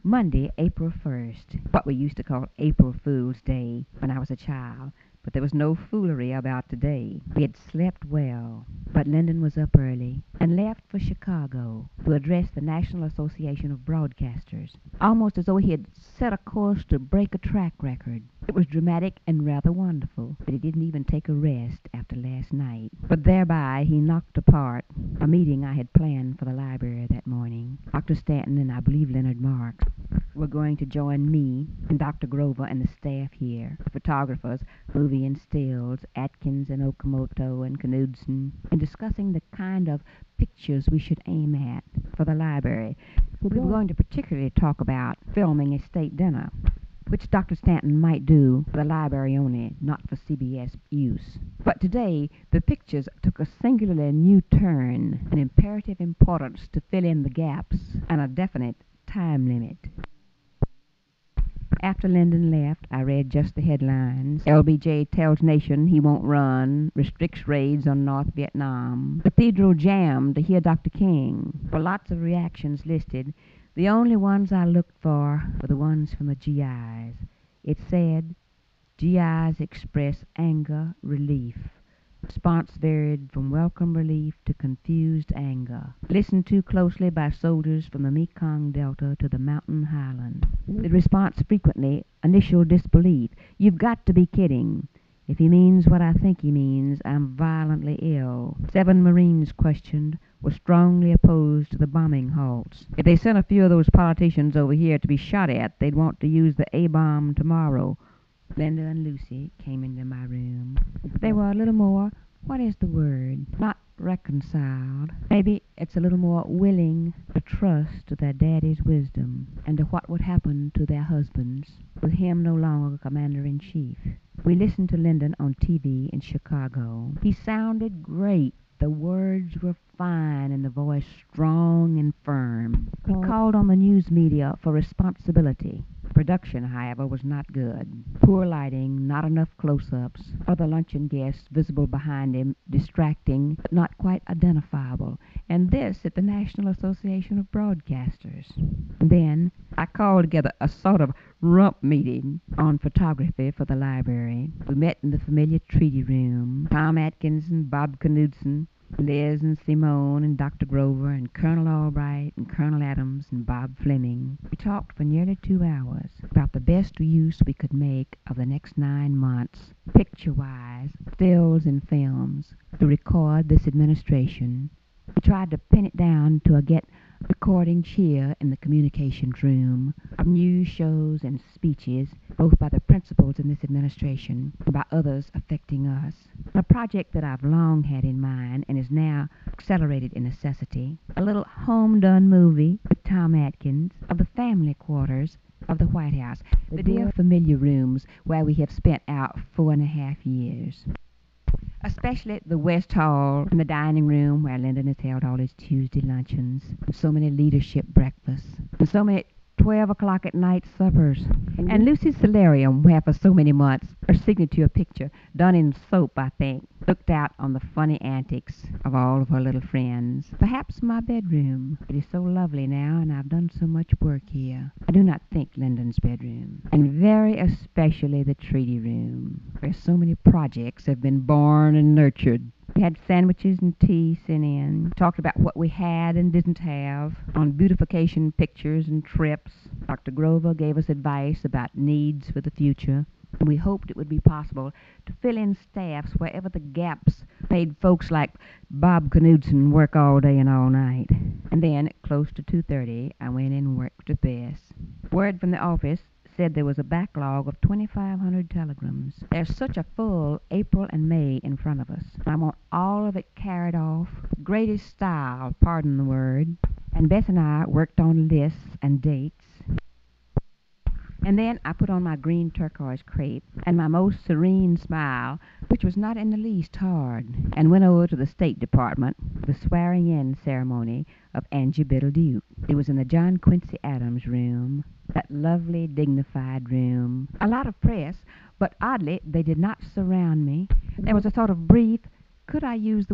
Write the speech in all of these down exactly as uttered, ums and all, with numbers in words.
Monday, April first, what we used to call April Fool's Day when I was a child, but there was no foolery about today. We had slept well, but Lyndon was up early and left for Chicago to address the National Association of Broadcasters, almost as though he had set a course to break a track record. It was dramatic and rather wonderful, but he didn't even take a rest after last night. But thereby he knocked apart a meeting I had planned for the library that morning. Doctor Stanton and I believe Leonard Marks were going to join me and Doctor Grover and the staff here, the photographers, Movie and Stills, Atkins and Okamoto and Knudsen, in discussing the kind of pictures we should aim at for the library. We were going to particularly talk about filming a state dinner, which Doctor Stanton might do for the library only, not for C B S use. But today, the pictures took a singularly new turn, an imperative importance to fill in the gaps, and a definite time limit. After Lyndon left, I read just the headlines. L B J tells nation he won't run, restricts raids on North Vietnam. Cathedral jammed to hear Doctor King. For lots of reactions listed, the only ones I looked for were the ones from the G Is. It said, G Is express anger, relief. Response varied from welcome relief to confused anger. Listened to closely by soldiers from the Mekong Delta to the mountain highlands. The response frequently, initial disbelief. You've got to be kidding. If he means what I think he means, I'm violently ill. Seven Marines questioned were strongly opposed to the bombing halts. If they sent a few of those politicians over here to be shot at, they'd want to use the A-bomb tomorrow. Linda and Lucy came into my room. They were a little more, what is the word, not reconciled. Maybe it's a little more willing to trust to their daddy's wisdom and to what would happen to their husbands with him no longer commander-in-chief. We listened to Lyndon on T V in Chicago. He sounded great. The words were fine and the voice strong and firm. He called on the news media for responsibility. Production, however, was not good. Poor lighting, not enough close-ups, other luncheon guests visible behind him, distracting but not quite identifiable, and this at the National Association of Broadcasters. Then I called together a sort of rump meeting on photography for the library. We met in the familiar treaty room. Tom Atkins and Bob Knudsen, Liz and Simone and Doctor Grover and Colonel Albright and Colonel Adams and Bob Fleming. We talked for nearly two hours about the best use we could make of the next nine months, picture-wise, stills and films, to record this administration. We tried to pin it down to a get recordings here in the communications room of news shows and speeches, both by the principals in this administration and by others affecting us. A project that I've long had in mind and is now accelerated in necessity, a little home-done movie with Tom Atkins of the family quarters of the White House, the dear familiar rooms where we have spent our four and a half years. Especially the West Hall and the dining room where Lyndon has held all his Tuesday luncheons, and so many leadership breakfasts, and so many twelve o'clock at night suppers, mm-hmm. and Lucy's solarium where for so many months her signature picture, done in soap I think, looked out on the funny antics of all of her little friends. Perhaps my bedroom. It is so lovely now, and I've done so much work here. I do not think Lyndon's bedroom, and very especially the treaty room, where so many projects have been born and nurtured. We had sandwiches and tea sent in, talked about what we had and didn't have, on beautification pictures and trips. Doctor Grover gave us advice about needs for the future, and we hoped it would be possible to fill in staffs wherever the gaps made folks like Bob Knudsen work all day and all night. And then, close to two thirty, I went in and worked with Bess. Word from the office said there was a backlog of twenty-five hundred telegrams. There's such a full April and May in front of us. I want all of it carried off, greatest style, pardon the word. And Beth and I worked on lists and dates. And then I put on my green turquoise crepe and my most serene smile, which was not in the least hard, and went over to the State Department for the swearing-in ceremony of Angie Biddle Duke. It was in the John Quincy Adams room, that lovely, dignified room. A lot of press, but oddly, they did not surround me. There was a sort of brief, could I use the word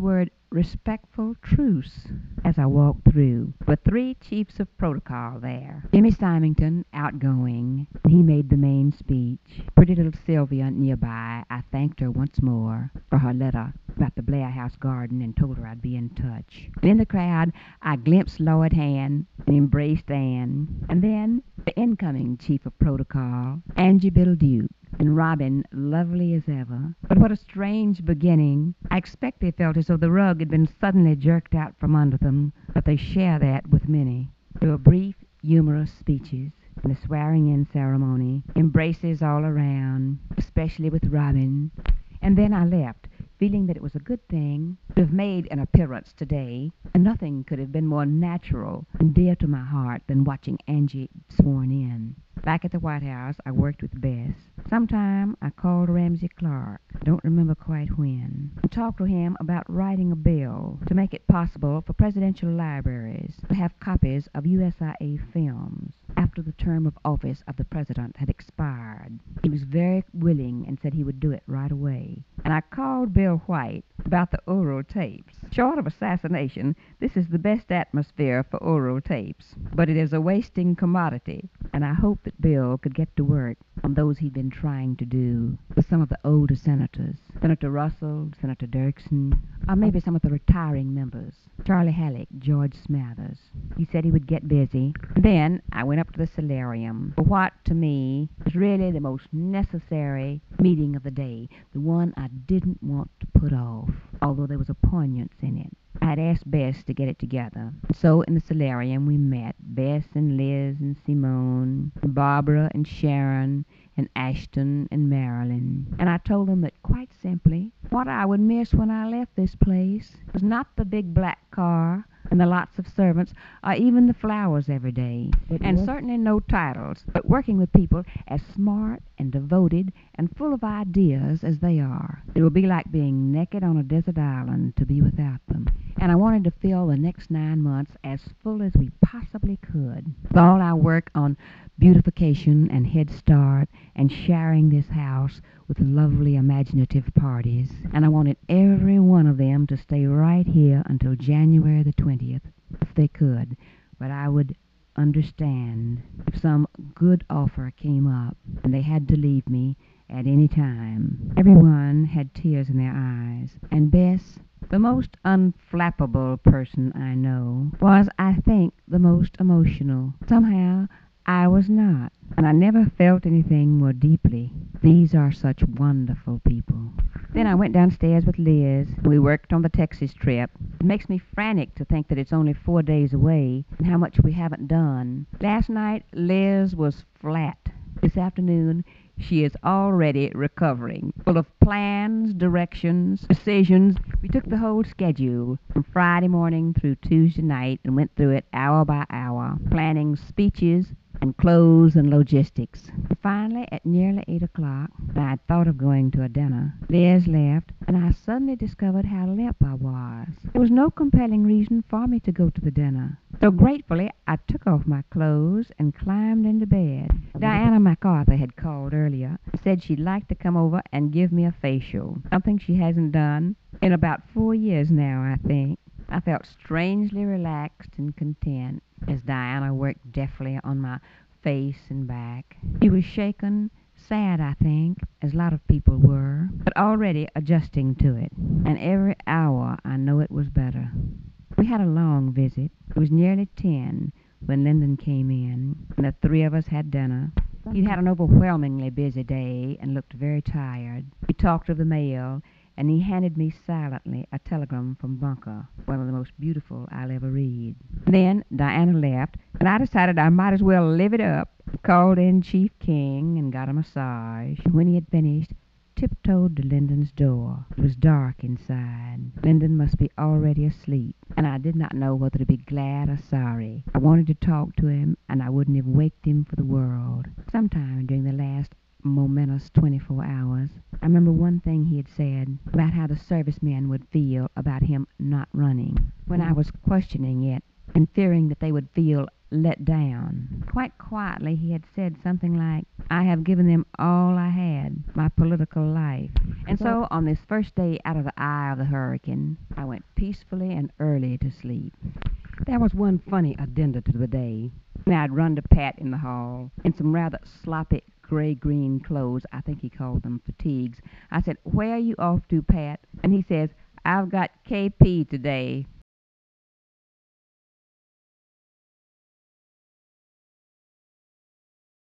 respectful truce as I walked through, with three chiefs of protocol there. Jimmy Symington, outgoing, he made the main speech. Pretty little Sylvia nearby, I thanked her once more for her letter about the Blair House garden and told her I'd be in touch. In the crowd, I glimpsed Lloyd Hand and embraced Anne, and then the incoming chief of protocol, Angie Biddle Duke, and Robin, lovely as ever. But what a strange beginning. I expect they felt as though the rug had been suddenly jerked out from under them, but they share that with many. There were brief, humorous speeches, and the swearing-in ceremony, embraces all around, especially with Robin. And then I left, feeling that it was a good thing to have made an appearance today, and nothing could have been more natural and dear to my heart than watching Angie sworn in. Back at the White House, I worked with Bess. Sometime I called Ramsey Clark, I don't remember quite when, and talked to him about writing a bill to make it possible for presidential libraries to have copies of U S I A films after the term of office of the president had expired. He was very willing and said he would do it right away. And I called Bill White about the oral tapes. Short of assassination, this is the best atmosphere for oral tapes, but it is a wasting commodity, and I hope that Bill could get to work on those he'd been trying to do with some of the older senators, Senator Russell, Senator Dirksen, or maybe some of the retiring members, Charlie Halleck, George Smathers. He said he would get busy. Then I went up to the solarium for what, to me, was really the most necessary meeting of the day, the one I didn't want to put off, although there was a poignance in it. I had asked Bess to get it together. So in the solarium we met, Bess and Liz and Simone, and Barbara and Sharon and Ashton and Marilyn. And I told them that quite simply, what I would miss when I left this place was not the big black car and the lots of servants, or even the flowers every day, and certainly no titles, but working with people as smart and devoted and full of ideas as they are. It will be like being naked on a desert island to be without them. And I wanted to fill the next nine months as full as we possibly could, with all our work on beautification and Head Start and sharing this house with lovely imaginative parties. And I wanted every one of them to stay right here until January the twentieth, if they could. But I would understand if some good offer came up and they had to leave me at any time. Everyone had tears in their eyes, and Bess, the most unflappable person I know, was, I think, the most emotional. Somehow I was not, and I never felt anything more deeply. These are such wonderful people. Then I went downstairs with Liz. We worked on the Texas trip. It makes me frantic to think that it's only four days away and how much we haven't done. Last night, Liz was flat. This afternoon, she is already recovering, full of plans, directions, decisions. We took the whole schedule from Friday morning through Tuesday night and went through it hour by hour, planning speeches and clothes and logistics. And finally, at nearly eight o'clock, I had thought of going to a dinner. Liz left, and I suddenly discovered how limp I was. There was no compelling reason for me to go to the dinner. So gratefully, I took off my clothes and climbed into bed. Diana MacArthur had called earlier and said she'd like to come over and give me a facial, something she hasn't done in about four years now, I think. I felt strangely relaxed and content as Diana worked deftly on my face and back. She was shaken, sad, I think, as a lot of people were, but already adjusting to it. And every hour I know it was better. We had a long visit. It was nearly ten when Lyndon came in, and the three of us had dinner. He'd had an overwhelmingly busy day and looked very tired. We talked of the mail, and he handed me silently a telegram from Bunker, one of the most beautiful I'll ever read. Then Diana left, and I decided I might as well live it up. Called in Chief King and got a massage. When he had finished, tiptoed to Lyndon's door. It was dark inside. Lyndon must be already asleep, and I did not know whether to be glad or sorry. I wanted to talk to him, and I wouldn't have waked him for the world. Sometime during the last momentous twenty-four hours, I remember one thing he had said about how the servicemen would feel about him not running. When I was questioning it and fearing that they would feel let down, quite quietly he had said something like, I have given them all I had, my political life. And so, on this first day out of the eye of the hurricane, I went peacefully and early to sleep. There was one funny addenda to the day. And I'd run to Pat in the hall in some rather sloppy gray-green clothes. I think he called them fatigues. I said, "Where are you off to, Pat?" And he says, "I've got K P today."